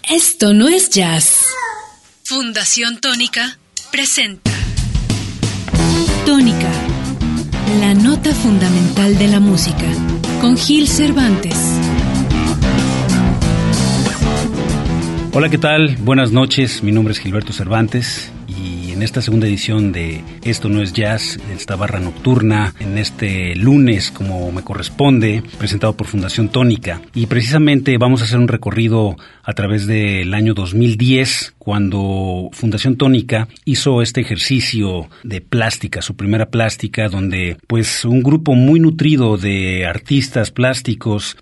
Esto no es jazz. Fundación Tónica presenta Tónica, la nota fundamental de la música, con Gil Cervantes. Hola, ¿qué tal? Buenas noches, mi nombre es Gilberto Cervantes y en esta segunda edición de Esto no es jazz, esta barra nocturna, en este lunes como me corresponde, presentado por Fundación Tónica. Y precisamente vamos a hacer un recorrido a través del año 2010, cuando Fundación Tónica hizo este ejercicio de plástica, su primera plástica, donde pues un grupo muy nutrido de artistas plásticos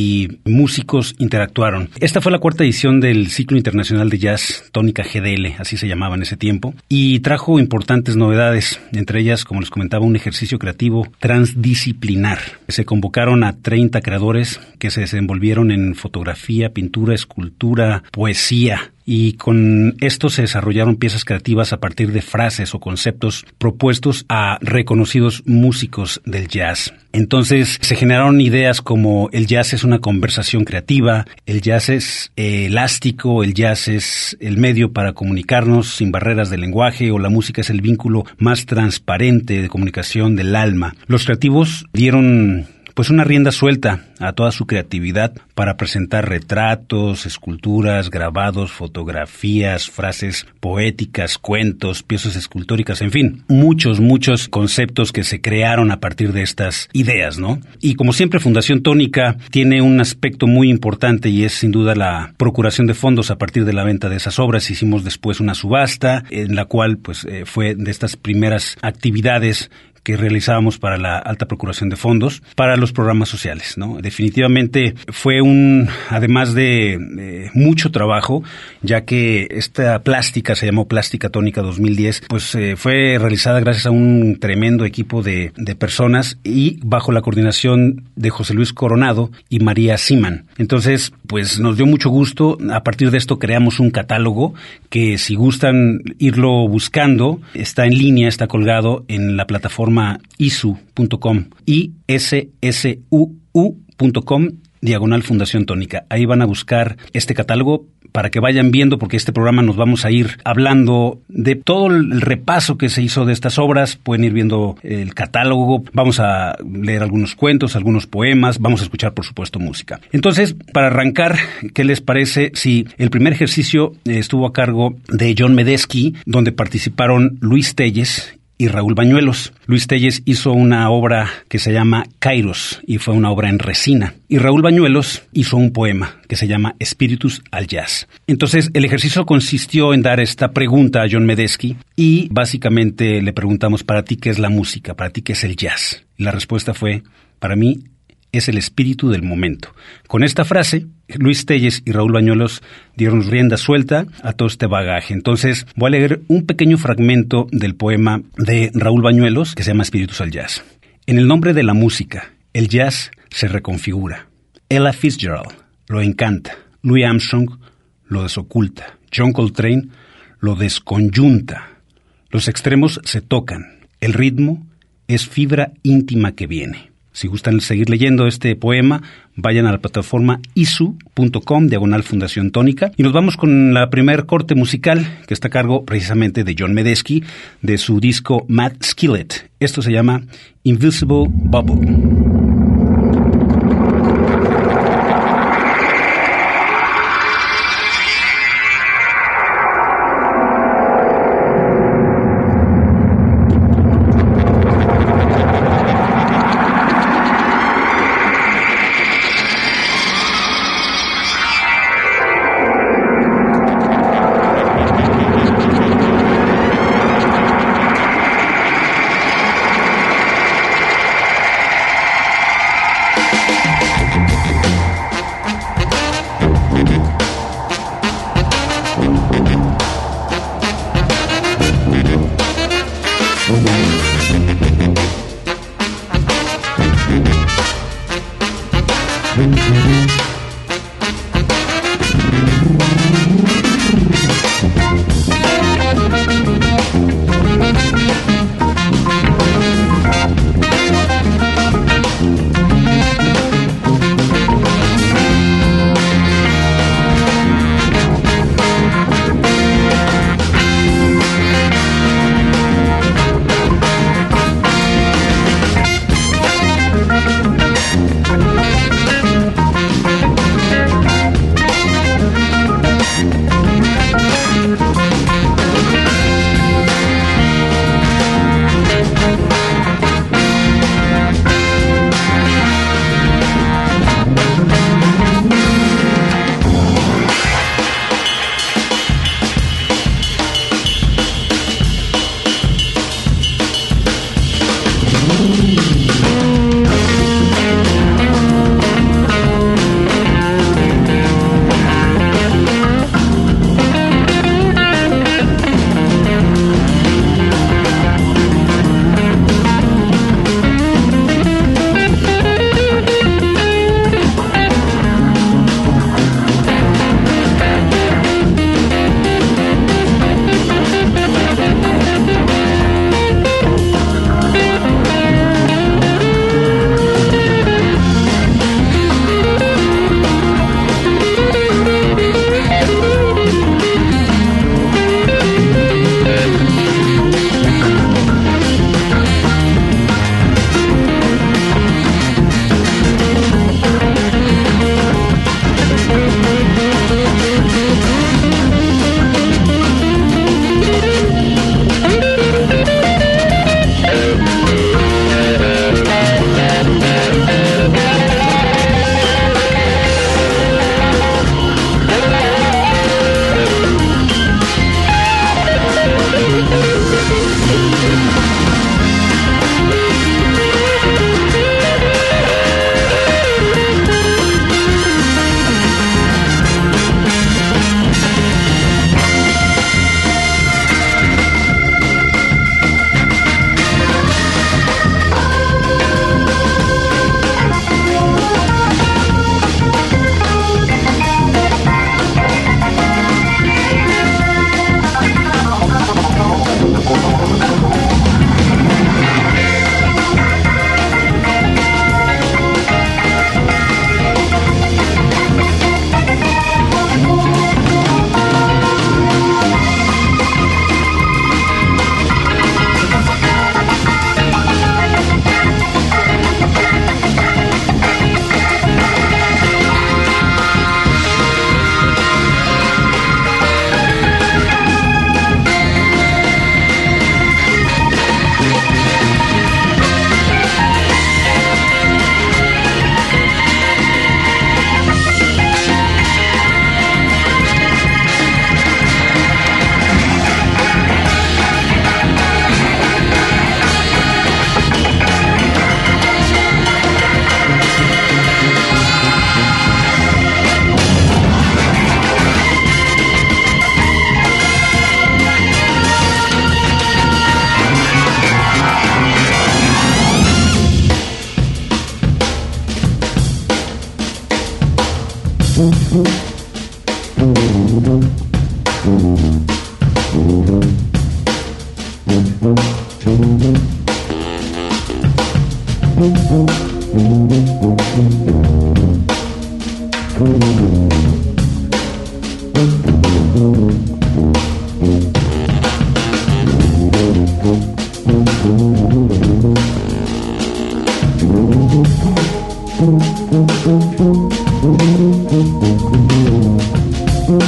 y músicos interactuaron. Esta fue la cuarta edición del Ciclo Internacional de Jazz Tónica GDL, así se llamaba en ese tiempo, y trajo importantes novedades, entre ellas, como les comentaba, un ejercicio creativo transdisciplinar. Se convocaron a 30 creadores que se desenvolvieron en fotografía, pintura, escultura, poesía. Y con esto se desarrollaron piezas creativas a partir de frases o conceptos propuestos a reconocidos músicos del jazz. Entonces se generaron ideas como el jazz es una conversación creativa, el jazz es elástico, el jazz es el medio para comunicarnos sin barreras de lenguaje, o la música es el vínculo más transparente de comunicación del alma. Los creativos dieron pues una rienda suelta a toda su creatividad para presentar retratos, esculturas, grabados, fotografías, frases poéticas, cuentos, piezas escultóricas, en fin, muchos conceptos que se crearon a partir de estas ideas, ¿no? Y como siempre, Fundación Tónica tiene un aspecto muy importante y es sin duda la procuración de fondos a partir de la venta de esas obras. Hicimos después una subasta en la cual pues fue de estas primeras actividades que realizábamos para la alta procuración de fondos para los programas sociales, ¿no? Definitivamente fue además de mucho trabajo, ya que esta plástica se llamó Plástica Tónica 2010, pues fue realizada gracias a un tremendo equipo de personas y bajo la coordinación de José Luis Coronado y María Siman. Entonces, pues nos dio mucho gusto. A partir de esto creamos un catálogo que, si gustan irlo buscando, está en línea, está colgado en la plataforma isu.com, issuu.com/Fundación Tónica. Ahí van a buscar este catálogo para que vayan viendo, porque este programa nos vamos a ir hablando de todo el repaso que se hizo de estas obras. Pueden ir viendo el catálogo, vamos a leer algunos cuentos, algunos poemas, vamos a escuchar, por supuesto, música. Entonces, para arrancar, ¿qué les parece si el primer ejercicio estuvo a cargo de John Medeski, donde participaron Luis Telles y Raúl Bañuelos? Luis Telles hizo una obra que se llama Kairos y fue una obra en resina. Y Raúl Bañuelos hizo un poema que se llama Espíritus al Jazz. Entonces, el ejercicio consistió en dar esta pregunta a John Medeski y básicamente le preguntamos: ¿para ti qué es la música? ¿Para ti qué es el jazz? Y la respuesta fue: para mí es el espíritu del momento. Con esta frase, Luis Telles y Raúl Bañuelos dieron rienda suelta a todo este bagaje. Entonces, voy a leer un pequeño fragmento del poema de Raúl Bañuelos que se llama Espíritus al Jazz. En el nombre de la música, el jazz se reconfigura. Ella Fitzgerald lo encanta, Louis Armstrong lo desoculta, John Coltrane lo desconyunta. Los extremos se tocan, el ritmo es fibra íntima que viene. Si gustan seguir leyendo este poema, vayan a la plataforma isu.com/Fundación Tónica. Y nos vamos con la primer corte musical, que está a cargo precisamente de John Medeski, de su disco Mad Skillet. Esto se llama Invisible Bubble.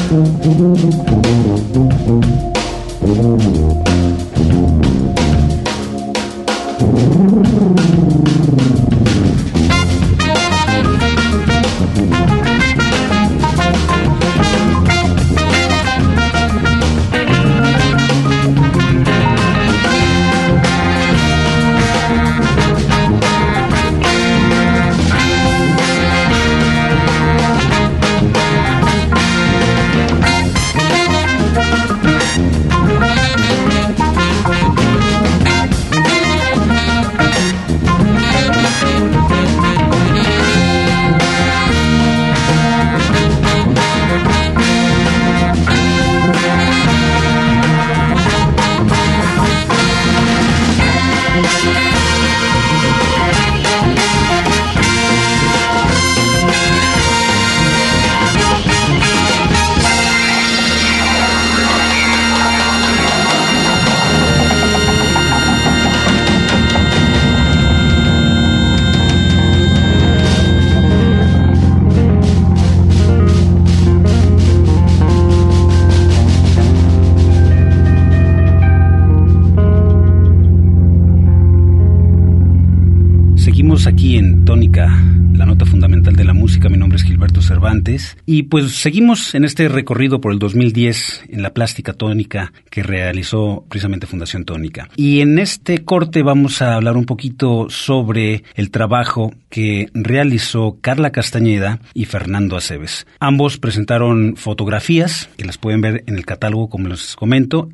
Aquí en Tónica, la nota fundamental de la música. Mi nombre es Gilberto Cervantes y pues seguimos en este recorrido por el 2010 en la plástica tónica que realizó precisamente Fundación Tónica. Y en este corte vamos a hablar un poquito sobre el trabajo que realizó Carla Castañeda y Fernando Aceves. Ambos presentaron fotografías que las pueden ver en el catálogo, como les comento,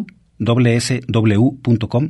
isw.com,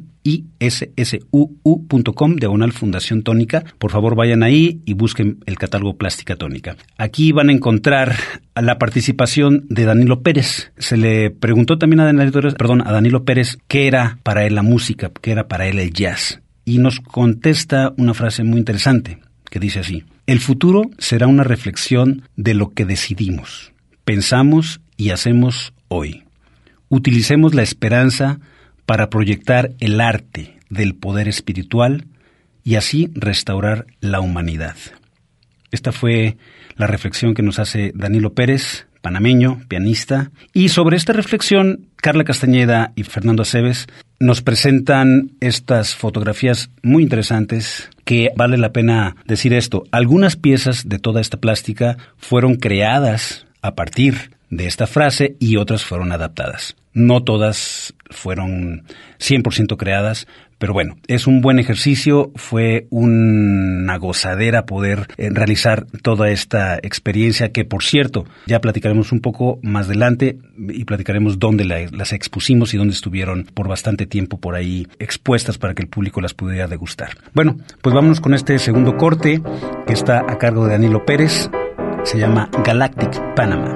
issuu.com/Fundación Tónica. Por favor, vayan ahí y busquen el catálogo Plástica Tónica. Aquí van a encontrar la participación de Danilo Pérez. Se le preguntó también a Danilo Pérez qué era para él la música, qué era para él el jazz. Y nos contesta una frase muy interesante que dice así: el futuro será una reflexión de lo que decidimos, pensamos y hacemos hoy. Utilicemos la esperanza para proyectar el arte del poder espiritual y así restaurar la humanidad. Esta fue la reflexión que nos hace Danilo Pérez, panameño, pianista. Y sobre esta reflexión, Carla Castañeda y Fernando Aceves nos presentan estas fotografías muy interesantes que vale la pena decir esto. Algunas piezas de toda esta plástica fueron creadas a partir de esta frase y otras fueron adaptadas. No todas fueron 100% creadas, pero bueno, es un buen ejercicio, fue una gozadera poder realizar toda esta experiencia que, por cierto, ya platicaremos un poco más adelante y platicaremos dónde las expusimos y dónde estuvieron por bastante tiempo por ahí expuestas para que el público las pudiera degustar. Bueno, pues vámonos con este segundo corte que está a cargo de Danilo Pérez, se llama Galactic Panama.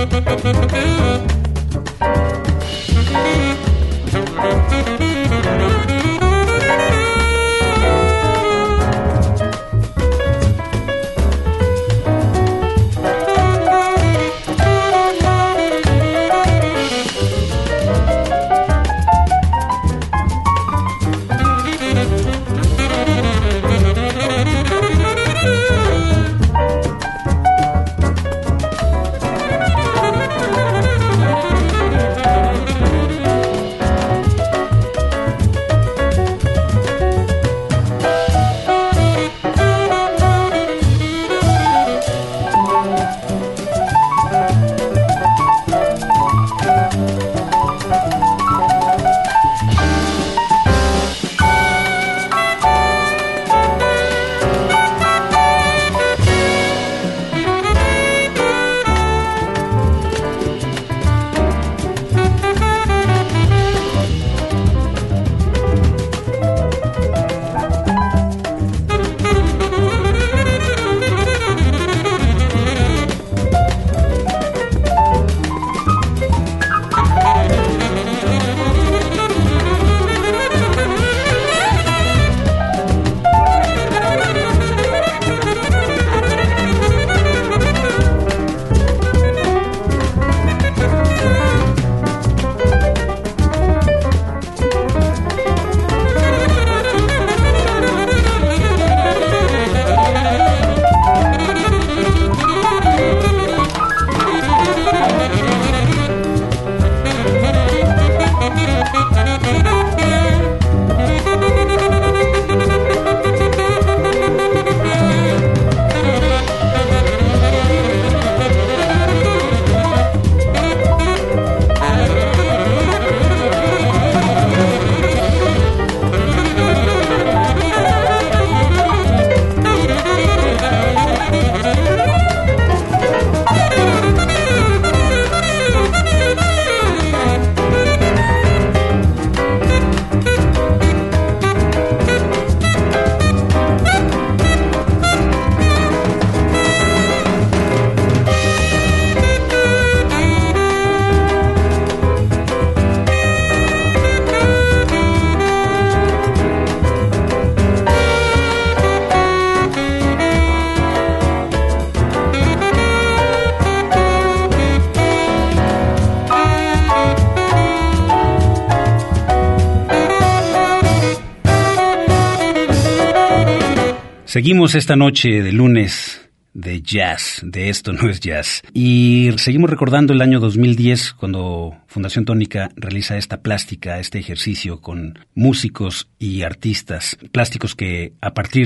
Seguimos esta noche de lunes de jazz, de Esto No Es Jazz. Y seguimos recordando el año 2010, cuando Fundación Tónica realiza esta plástica, este ejercicio con músicos y artistas plásticos que a partir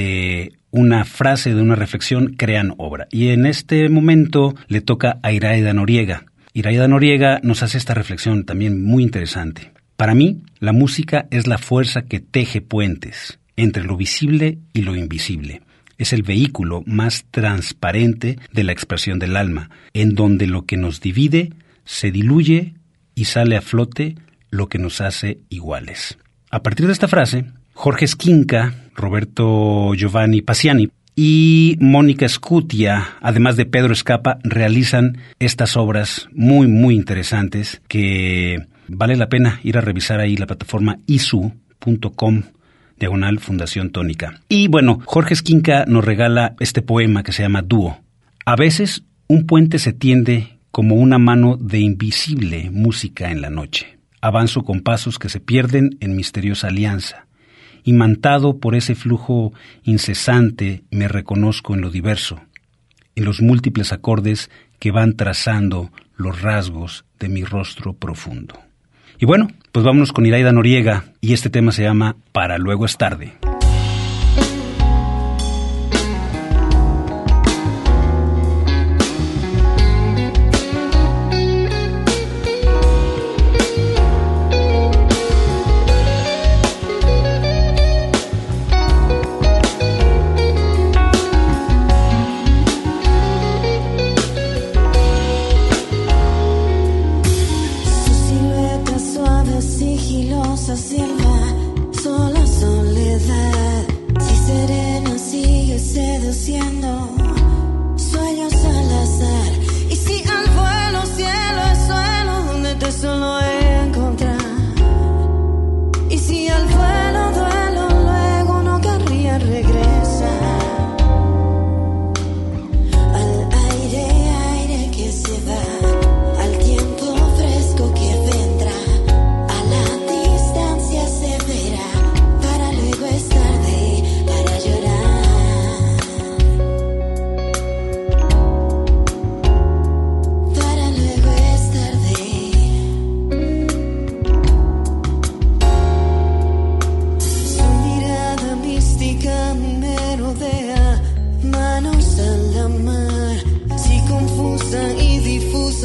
de una frase, de una reflexión, crean obra. Y en este momento le toca a Iraida Noriega. Iraida Noriega nos hace esta reflexión también muy interesante. Para mí, la música es la fuerza que teje puentes entre lo visible y lo invisible. Es el vehículo más transparente de la expresión del alma, en donde lo que nos divide se diluye y sale a flote lo que nos hace iguales. A partir de esta frase, Jorge Esquinca, Roberto Giovanni Paciani y Mónica Scutia, además de Pedro Escapa, realizan estas obras muy, muy interesantes que vale la pena ir a revisar ahí la plataforma isu.com/Fundación Tónica. Y bueno, Jorge Esquinca nos regala este poema que se llama Dúo. A veces un puente se tiende como una mano de invisible música en la noche. Avanzo con pasos que se pierden en misteriosa alianza. Imantado por ese flujo incesante, me reconozco en lo diverso, en los múltiples acordes que van trazando los rasgos de mi rostro profundo. Y bueno, pues vámonos con Iraida Noriega y este tema se llama Para Luego Es Tarde. Sigilosa sierva, sola soledad.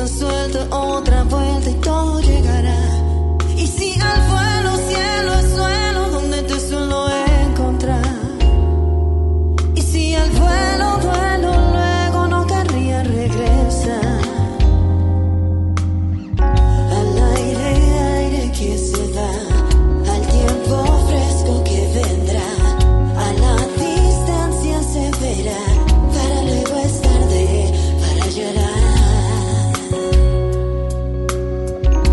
brisa suelta otra vuelta y todo llegará. Y si al vuelo, cielo es suelo donde te suelo encontrar. Y si al vuelo, duelo, luego no querría regresar. Al aire, aire que se va, al tiempo fresco que vendrá, a la distancia se verá, para luego es tarde para llorar.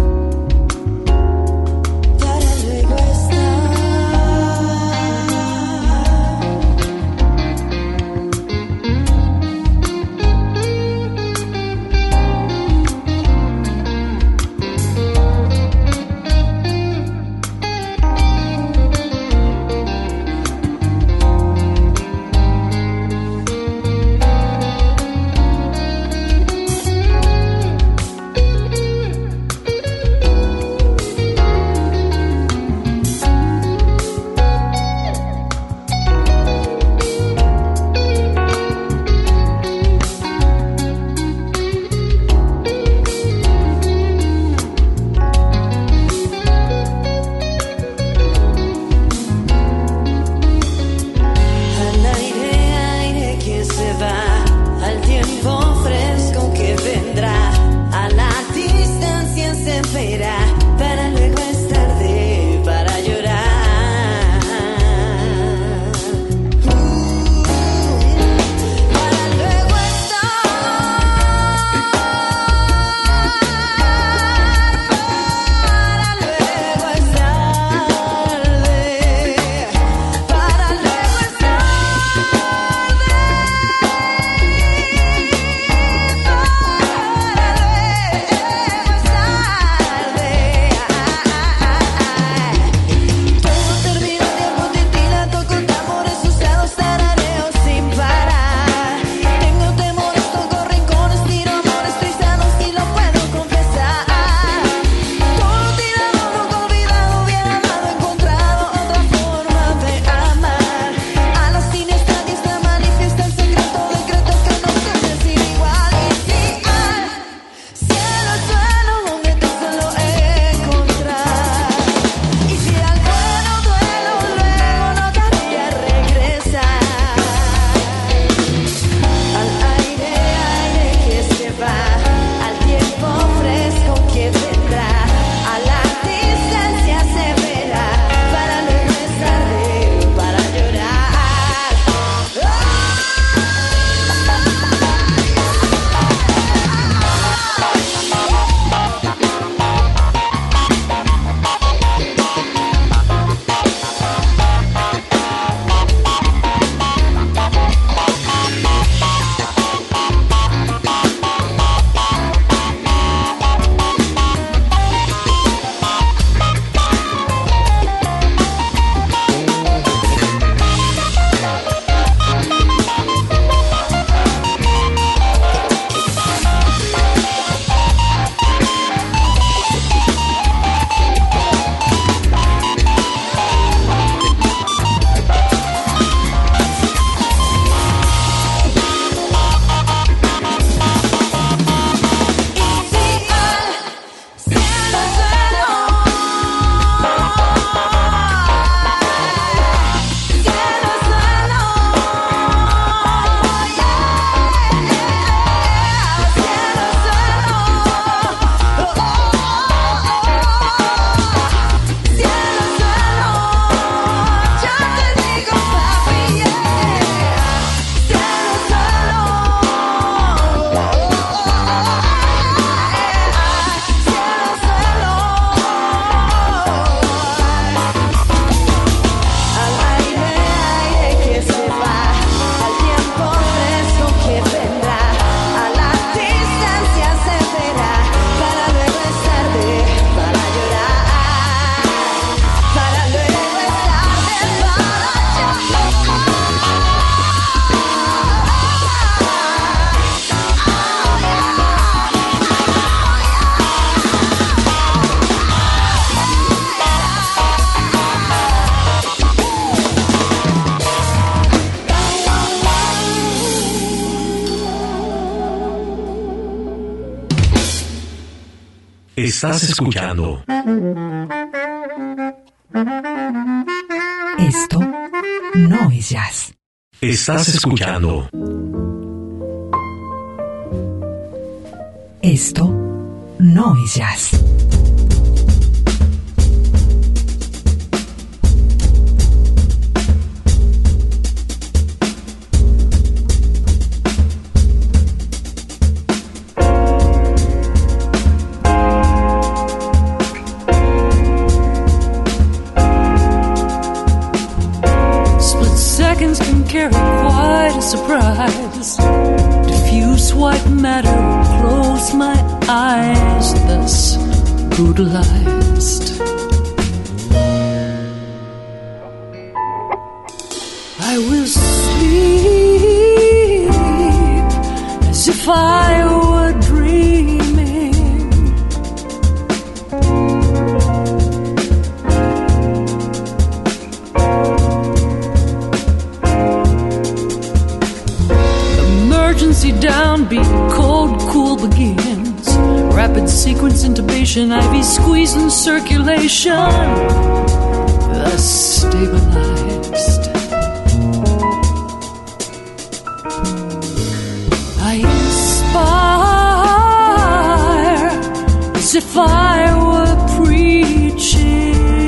Estás escuchando. Esto no es jazz. Estás escuchando. Esto no es jazz. Seconds can carry quite a surprise. Diffuse white matter will close my eyes, thus brutalized. I will sleep as if I were dreaming. Emergency downbeat, cold cool begins. Rapid sequence intubation, IV squeeze and circulation. Thus stabilized. I inspire as if I were preaching.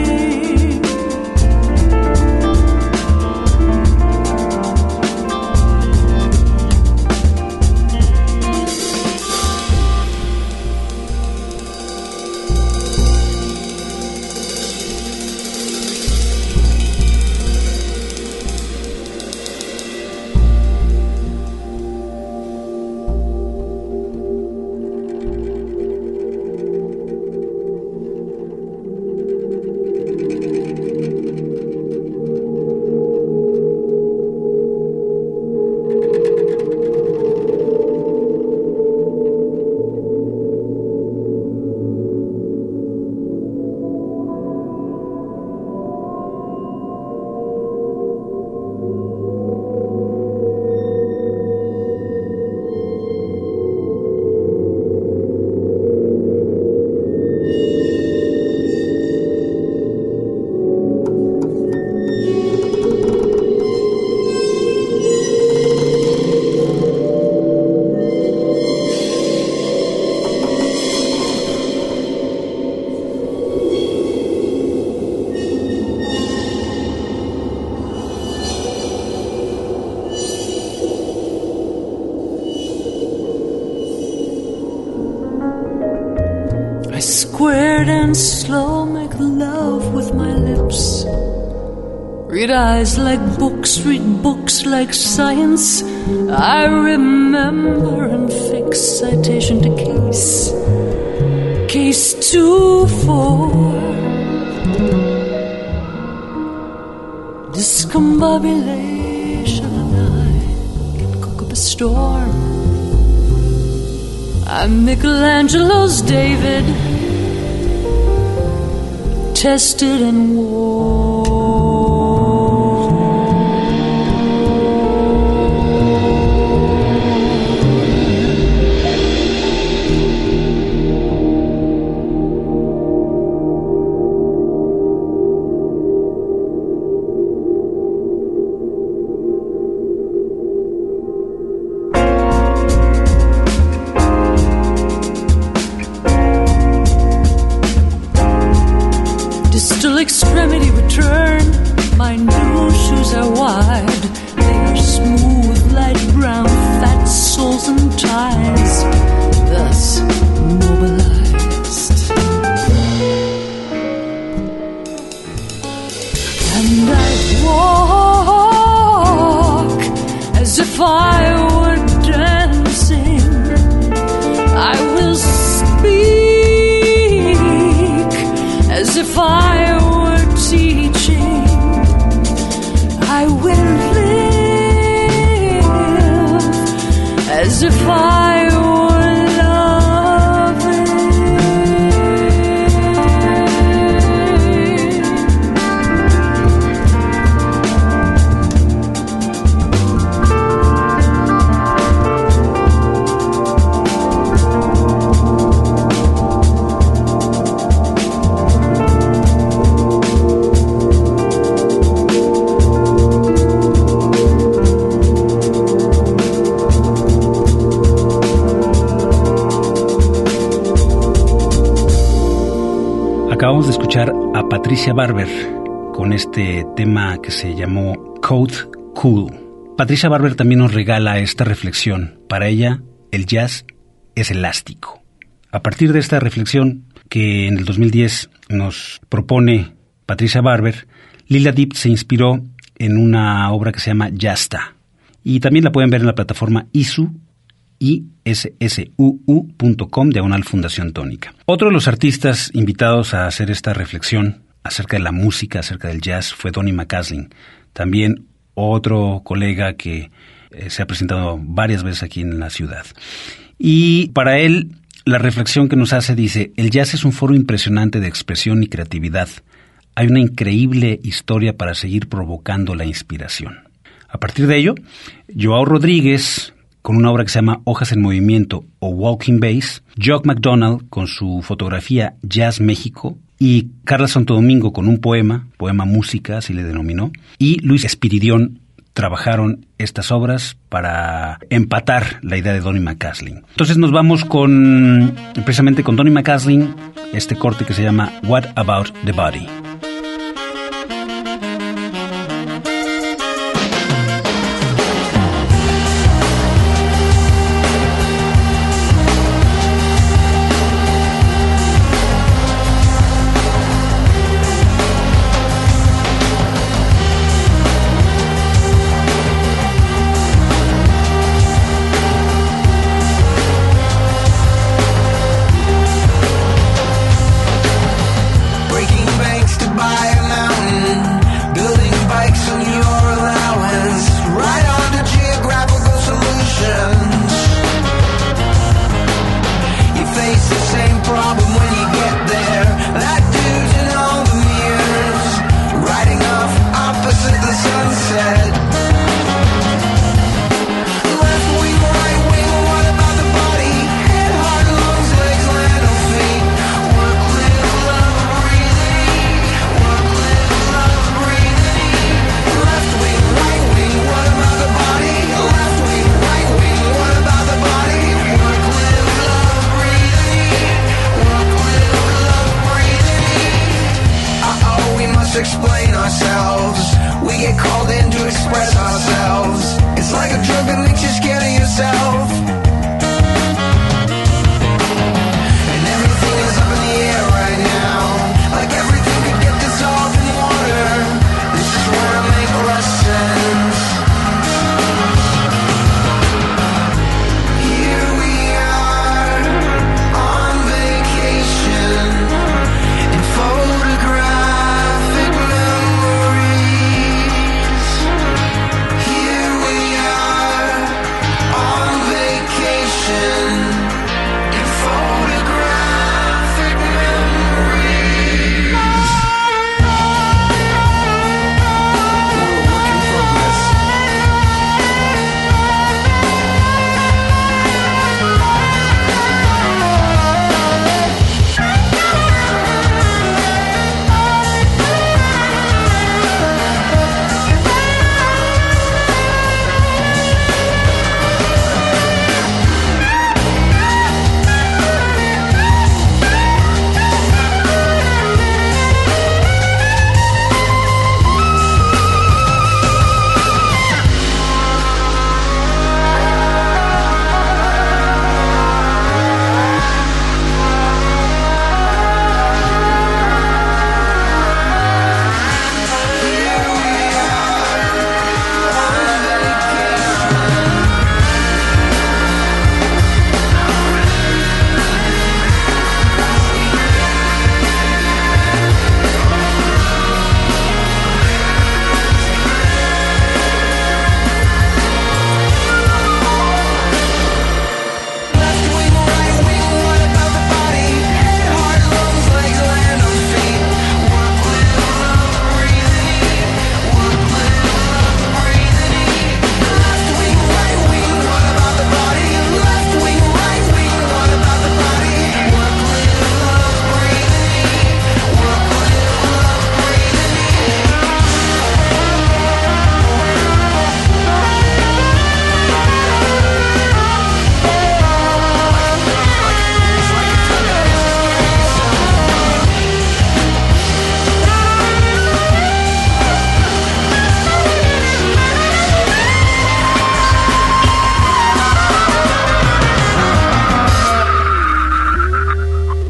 Squared and slow, make love with my lips. Read eyes like books, read books like science. I remember and fix citation to case. Case 2-4. Discombobulation and I can cook up a storm. I'm Michelangelo's David, tested and warm. Extremity return. My new shoes are wide. They are smooth, light brown, fat soles and ties, thus mobilized. And I walk as if I were dancing. I will speak as if I were teaching. I will live as if I were loving. Acabamos de escuchar a Patricia Barber con este tema que se llamó Code Cool. Patricia Barber también nos regala esta reflexión. Para ella, el jazz es elástico. A partir de esta reflexión que en el 2010 nos propone Patricia Barber, Lila Dip se inspiró en una obra que se llama Jazsta. Y también la pueden ver en la plataforma issuu.com/Fundación Tónica. Otro de los artistas invitados a hacer esta reflexión acerca de la música, acerca del jazz, fue Donny McCaslin. También otro colega que se ha presentado varias veces aquí en la ciudad. Y para él, la reflexión que nos hace dice: el jazz es un foro impresionante de expresión y creatividad. Hay una increíble historia para seguir provocando la inspiración. A partir de ello, Joao Rodríguez, con una obra que se llama Hojas en Movimiento o Walking Bass, Jock McDonald con su fotografía Jazz México, y Carla Santo Domingo con un poema música, así le denominó, y Luis Espiridión trabajaron estas obras para empatar la idea de Donny McCaslin. Entonces nos vamos precisamente con Donny McCaslin, este corte que se llama What About the Body.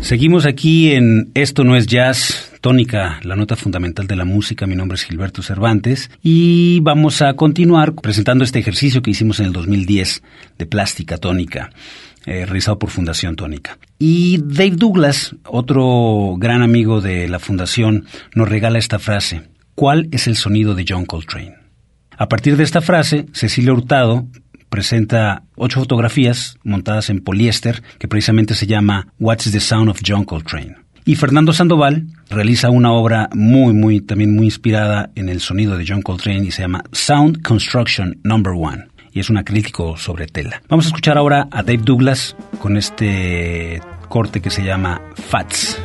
Seguimos aquí en Esto no es jazz, tónica, la nota fundamental de la música. Mi nombre es Gilberto Cervantes y vamos a continuar presentando este ejercicio que hicimos en el 2010 de plástica tónica, realizado por Fundación Tónica. Y Dave Douglas, otro gran amigo de la Fundación, nos regala esta frase: ¿cuál es el sonido de John Coltrane? A partir de esta frase, Cecilia Hurtado presenta 8 fotografías montadas en poliéster que precisamente se llama What's the Sound of John Coltrane. Y Fernando Sandoval realiza una obra también muy inspirada en el sonido de John Coltrane y se llama Sound Construction No. 1. Y es un acrílico sobre tela. Vamos a escuchar ahora a Dave Douglas con este corte que se llama Fats.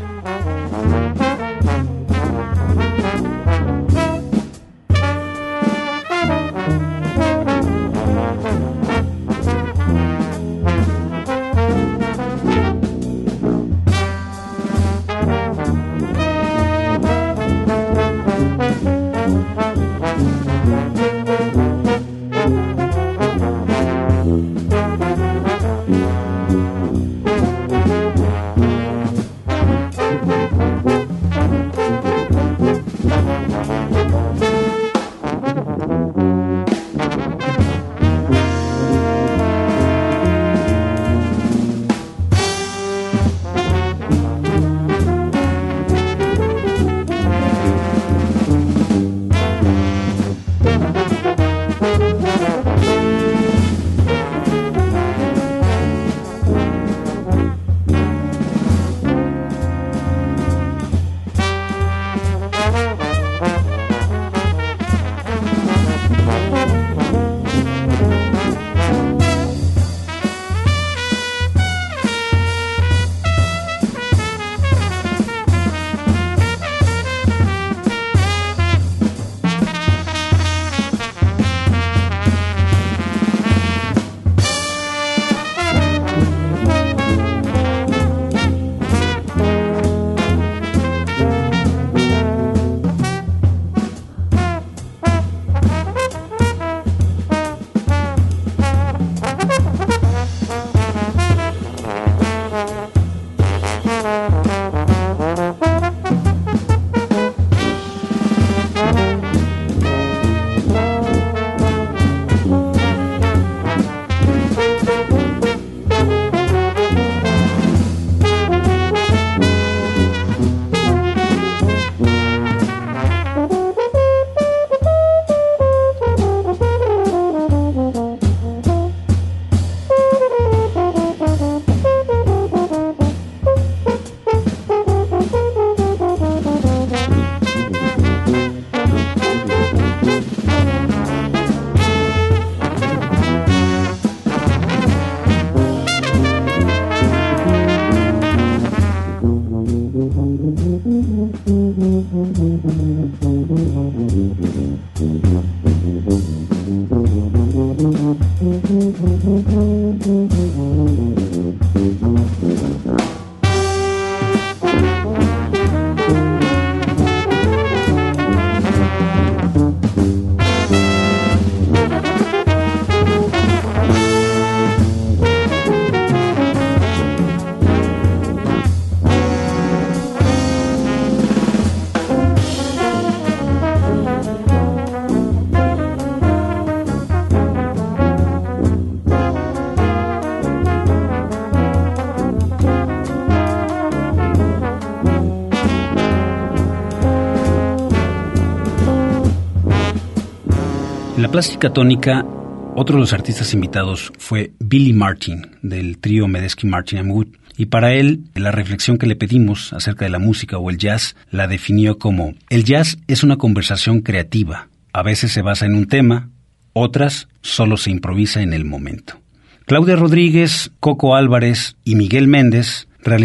En la plástica tónica, otro de los artistas invitados fue Billy Martin, del trío Medeski, Martin and Wood. Y para él, la reflexión que le pedimos acerca de la música o el jazz la definió como: el jazz es una conversación creativa. A veces se basa en un tema, otras solo se improvisa en el momento. Claudia Rodríguez, Coco Álvarez y Miguel Méndez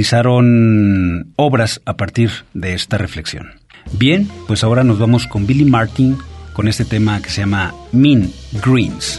realizaron obras a partir de esta reflexión. Bien, pues ahora nos vamos con Billy Martin con este tema que se llama Mean Greens.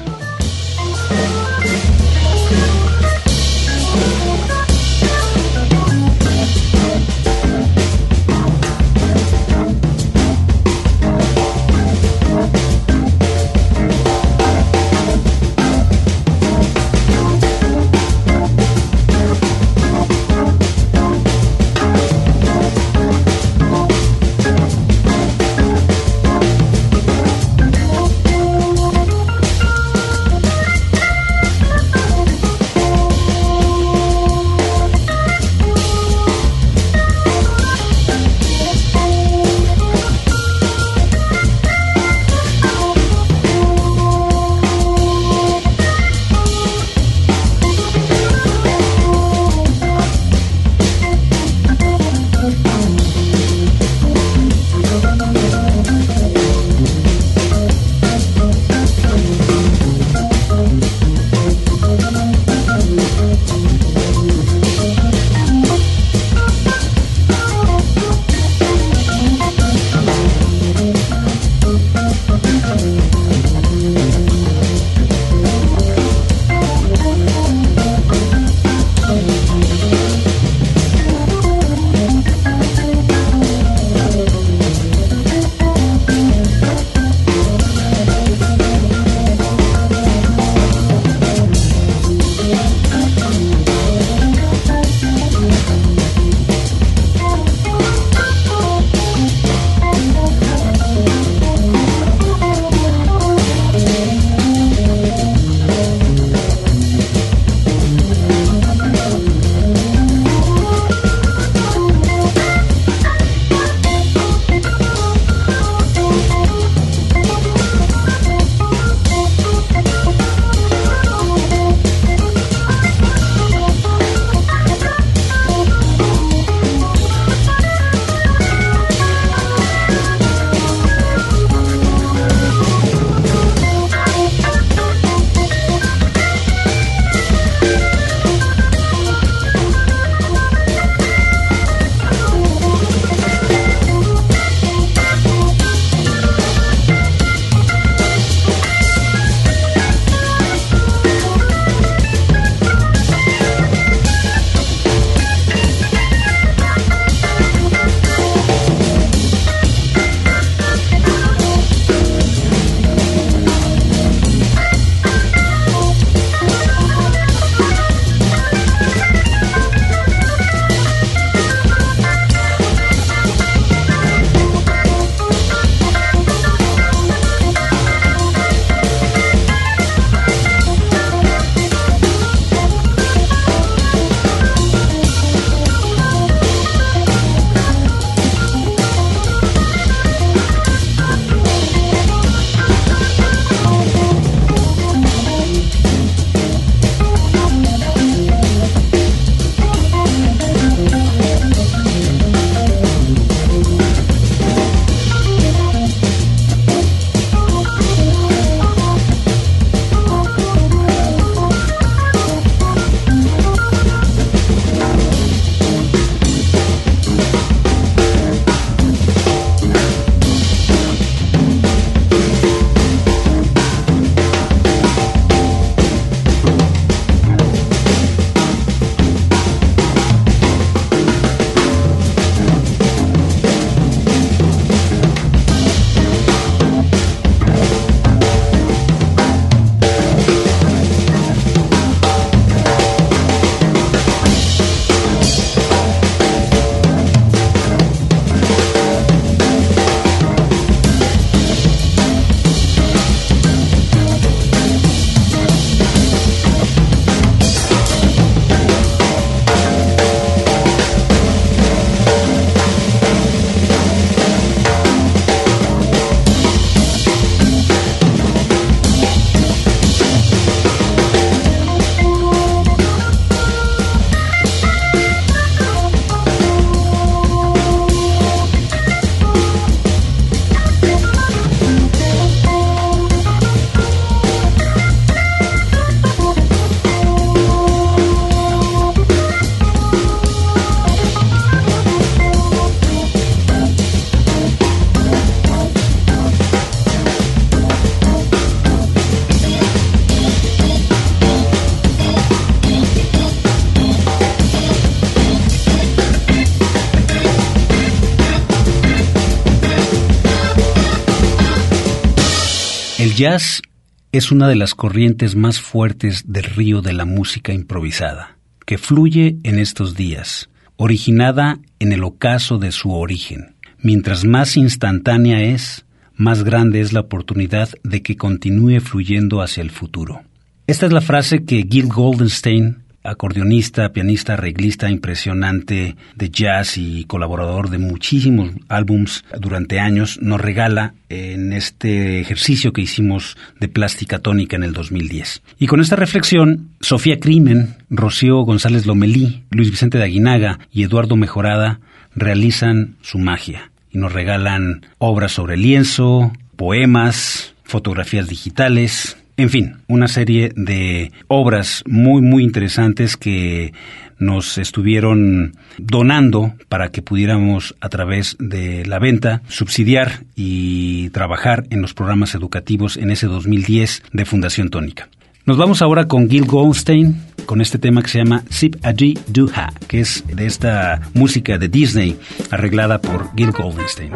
El jazz es una de las corrientes más fuertes del río de la música improvisada, que fluye en estos días, originada en el ocaso de su origen. Mientras más instantánea es, más grande es la oportunidad de que continúe fluyendo hacia el futuro. Esta es la frase que Gil Goldenstein, acordeonista, pianista, arreglista impresionante de jazz y colaborador de muchísimos álbums durante años, nos regala en este ejercicio que hicimos de plástica tónica en el 2010. Y con esta reflexión, Sofía Crimen, Rocío González Lomelí, Luis Vicente de Aguinaga y Eduardo Mejorada realizan su magia y nos regalan obras sobre lienzo, poemas, fotografías digitales. En fin, una serie de obras muy interesantes que nos estuvieron donando para que pudiéramos, a través de la venta, subsidiar y trabajar en los programas educativos en ese 2010 de Fundación Tónica. Nos vamos ahora con Gil Goldstein, con este tema que se llama Sip Aji Duha, que es de esta música de Disney arreglada por Gil Goldstein.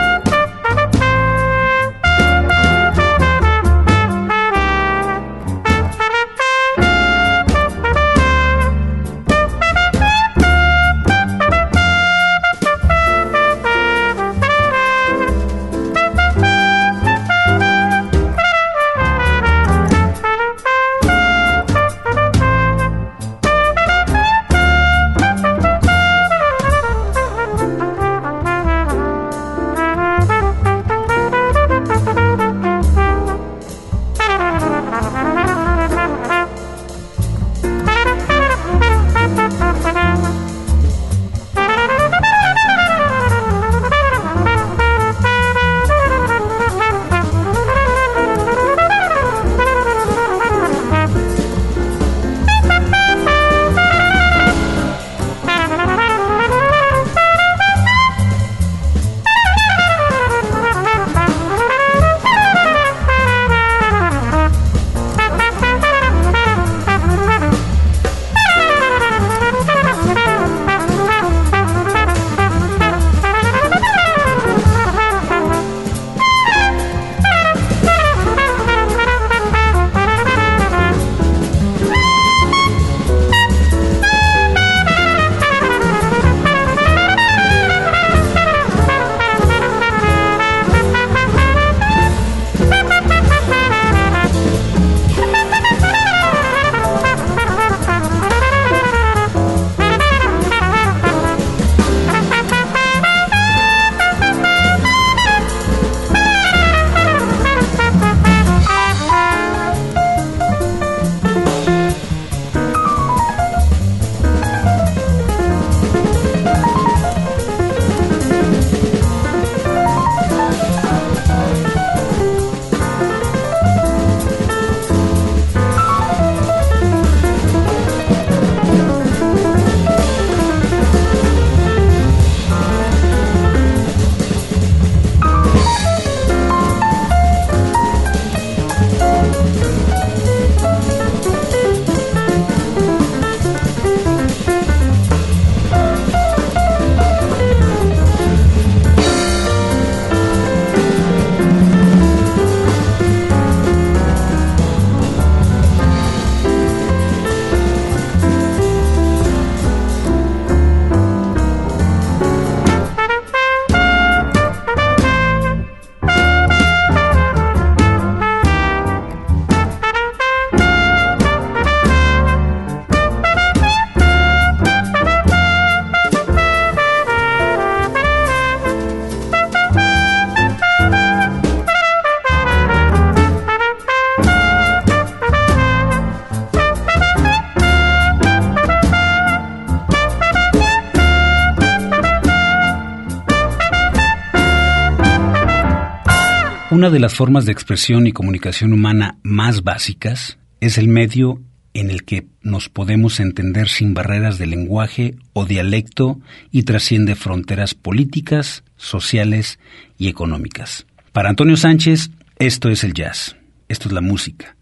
Una de las formas de expresión y comunicación humana más básicas es el medio en el que nos podemos entender sin barreras de lenguaje o dialecto y trasciende fronteras políticas, sociales y económicas. Para Antonio Sánchez, esto es el jazz, esto es la música.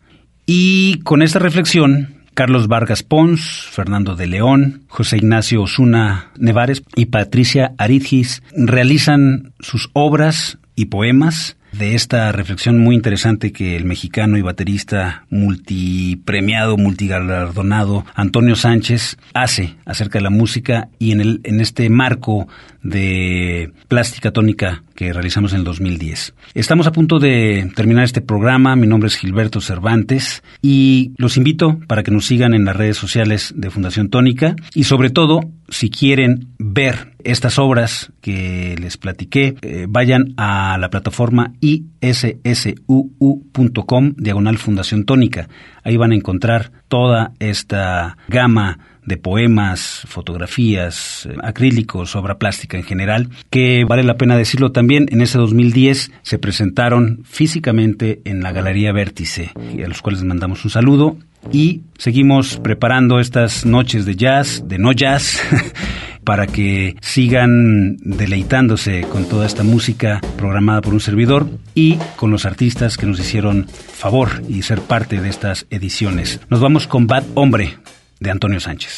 Y con esta reflexión, Carlos Vargas Pons, Fernando de León, José Ignacio Osuna Nevares y Patricia Aridgis realizan sus obras y poemas de esta reflexión muy interesante que el mexicano y baterista multipremiado, multigalardonado Antonio Sánchez hace acerca de la música y en este marco de Plástica Tónica que realizamos en el 2010. Estamos a punto de terminar este programa. Mi nombre es Gilberto Cervantes y los invito para que nos sigan en las redes sociales de Fundación Tónica y sobre todo, si quieren ver estas obras que les platiqué, vayan a la plataforma issuu.com/Fundación Tónica. Ahí van a encontrar toda esta gama de poemas, fotografías, acrílicos, obra plástica en general, que vale la pena decirlo también, en ese 2010 se presentaron físicamente en la Galería Vértice, a los cuales les mandamos un saludo, y seguimos preparando estas noches de jazz, de no jazz, para que sigan deleitándose con toda esta música programada por un servidor y con los artistas que nos hicieron favor y ser parte de estas ediciones. Nos vamos con Bad Hombre, de Antonio Sánchez.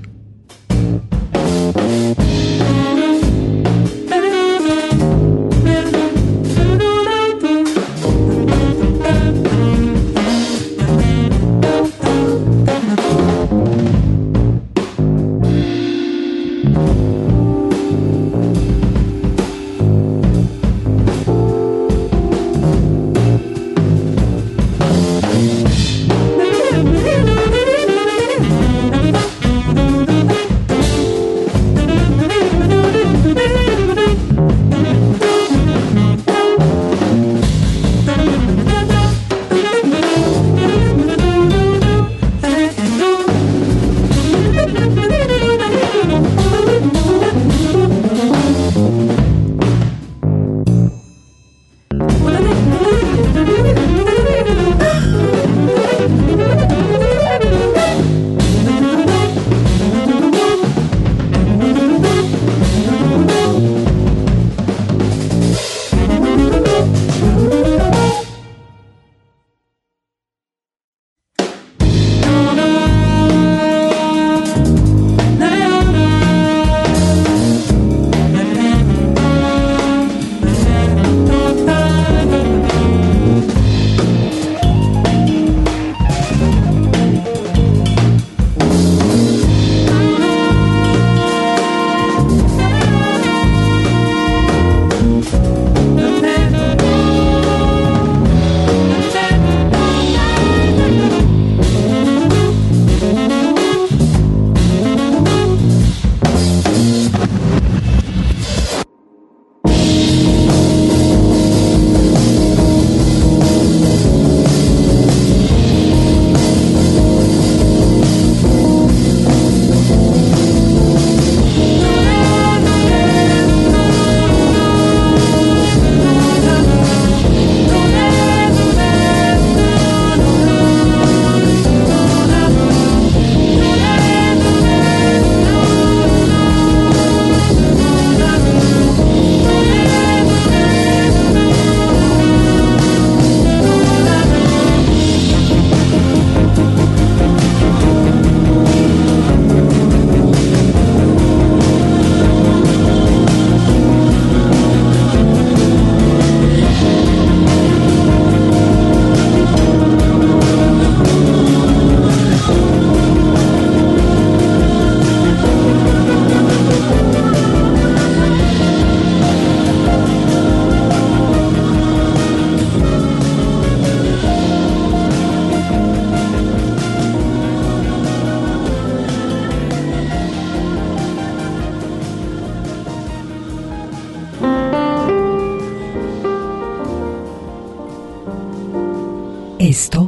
Esto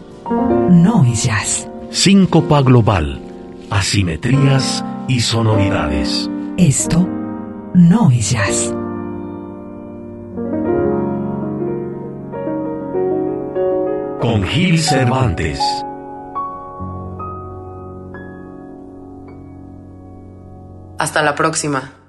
no es jazz. Síncopa global, asimetrías y sonoridades. Esto no es jazz. Con Gil Cervantes. Hasta la próxima.